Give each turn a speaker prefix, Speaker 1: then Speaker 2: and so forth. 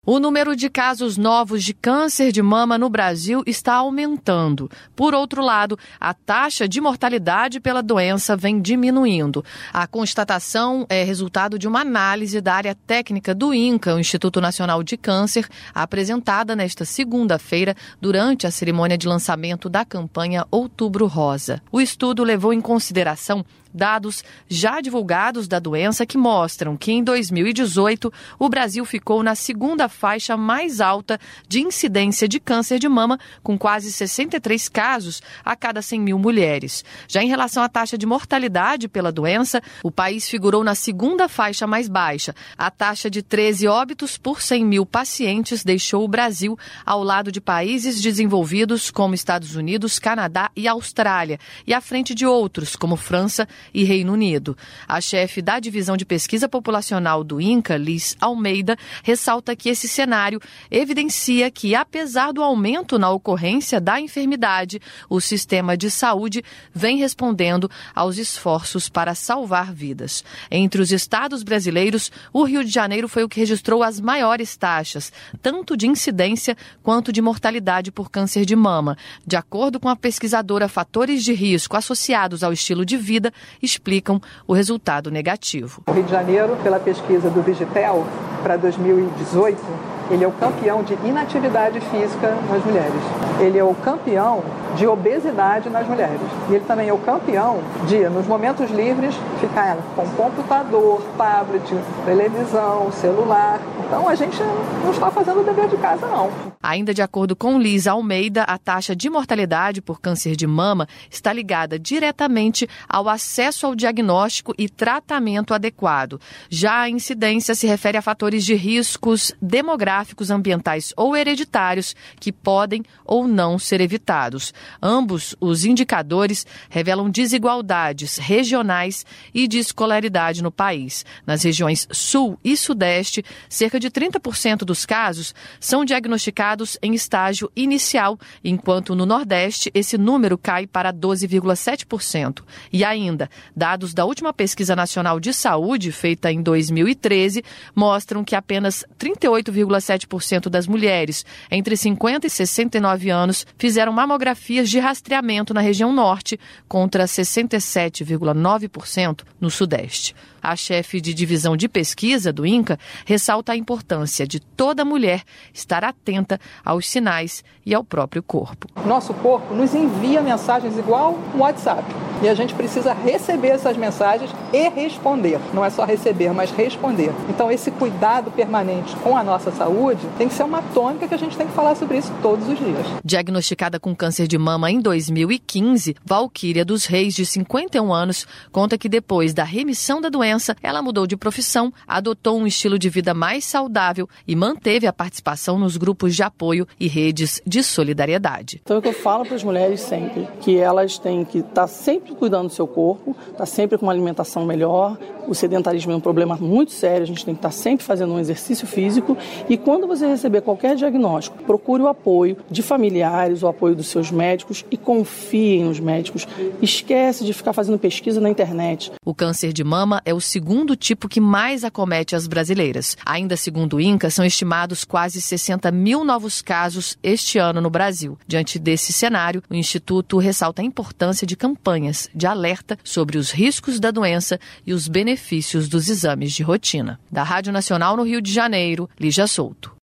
Speaker 1: O número de casos novos de câncer de mama no Brasil está aumentando. Por outro lado, a taxa de mortalidade pela doença vem diminuindo. A constatação é resultado de uma análise da área técnica do INCA, o Instituto Nacional de Câncer, apresentada nesta segunda-feira durante a cerimônia de lançamento da campanha Outubro Rosa. O estudo levou em consideração dados já divulgados da doença que mostram que em 2018 o Brasil ficou na segunda faixa mais alta de incidência de câncer de mama, com quase 63 casos a cada 100 mil mulheres. Já em relação à taxa de mortalidade pela doença, o país figurou na segunda faixa mais baixa. A taxa de 13 óbitos por 100 mil pacientes deixou o Brasil ao lado de países desenvolvidos como Estados Unidos, Canadá e Austrália, e à frente de outros como França e Reino Unido. A chefe da divisão de pesquisa populacional do INCA, Liz Almeida, ressalta que esse cenário evidencia que, apesar do aumento na ocorrência da enfermidade, o sistema de saúde vem respondendo aos esforços para salvar vidas. Entre os estados brasileiros, o Rio de Janeiro foi o que registrou as maiores taxas, tanto de incidência quanto de mortalidade por câncer de mama. De acordo com a pesquisadora, fatores de risco associados ao estilo de vida explicam o resultado negativo.
Speaker 2: O Rio de Janeiro, pela pesquisa do Digitel para 2018, ele é o campeão de inatividade física nas mulheres. Ele é o campeão de obesidade nas mulheres. E ele também é o campeão de, nos momentos livres, ficar com computador, tablet, televisão, celular. Então, a gente não está fazendo o dever de casa, não.
Speaker 1: Ainda de acordo com Liz Almeida, a taxa de mortalidade por câncer de mama está ligada diretamente ao acesso ao diagnóstico e tratamento adequado. Já a incidência se refere a fatores de riscos demográficos, ambientais ou hereditários que podem ou não ser evitados. Ambos os indicadores revelam desigualdades regionais e de escolaridade no país. Nas regiões Sul e Sudeste, cerca de 30% dos casos são diagnosticados em estágio inicial, enquanto no Nordeste esse número cai para 12,7%. E ainda, dados da última pesquisa nacional de saúde, feita em 2013, mostram que apenas 38,7% das mulheres entre 50 e 69 anos fizeram mamografias de rastreamento na região norte, contra 67,9% no Sudeste. A chefe de divisão de pesquisa do INCA ressalta a importância de toda mulher estar atenta aos sinais e ao próprio corpo.
Speaker 2: Nosso corpo nos envia mensagens igual um WhatsApp. E a gente precisa receber essas mensagens e responder. Não é só receber, mas responder. Então, esse cuidado permanente com a nossa saúde tem que ser uma tônica que a gente tem que falar sobre isso todos os dias.
Speaker 1: Diagnosticada com câncer de mama em 2015, Valquíria dos Reis, de 51 anos, conta que depois da remissão da doença, ela mudou de profissão, adotou um estilo de vida mais saudável e manteve a participação nos grupos de apoio e redes de solidariedade.
Speaker 3: Então, é o que eu falo para as mulheres sempre, que elas têm que estar sempre cuidando do seu corpo, estar sempre com uma alimentação melhor. O sedentarismo é um problema muito sério, a gente tem que estar sempre fazendo um exercício físico. E quando você receber qualquer diagnóstico, procure o apoio de familiares, o apoio dos seus médicos e confie nos médicos. Esquece de ficar fazendo pesquisa na internet.
Speaker 1: O câncer de mama é o segundo tipo que mais acomete as brasileiras. Ainda segundo o INCA, são estimados quase 60 mil novos casos este ano no Brasil. Diante desse cenário, o Instituto ressalta a importância de campanhas de alerta sobre os riscos da doença e os benefícios dos exames de rotina. Da Rádio Nacional no Rio de Janeiro, Lígia Souto.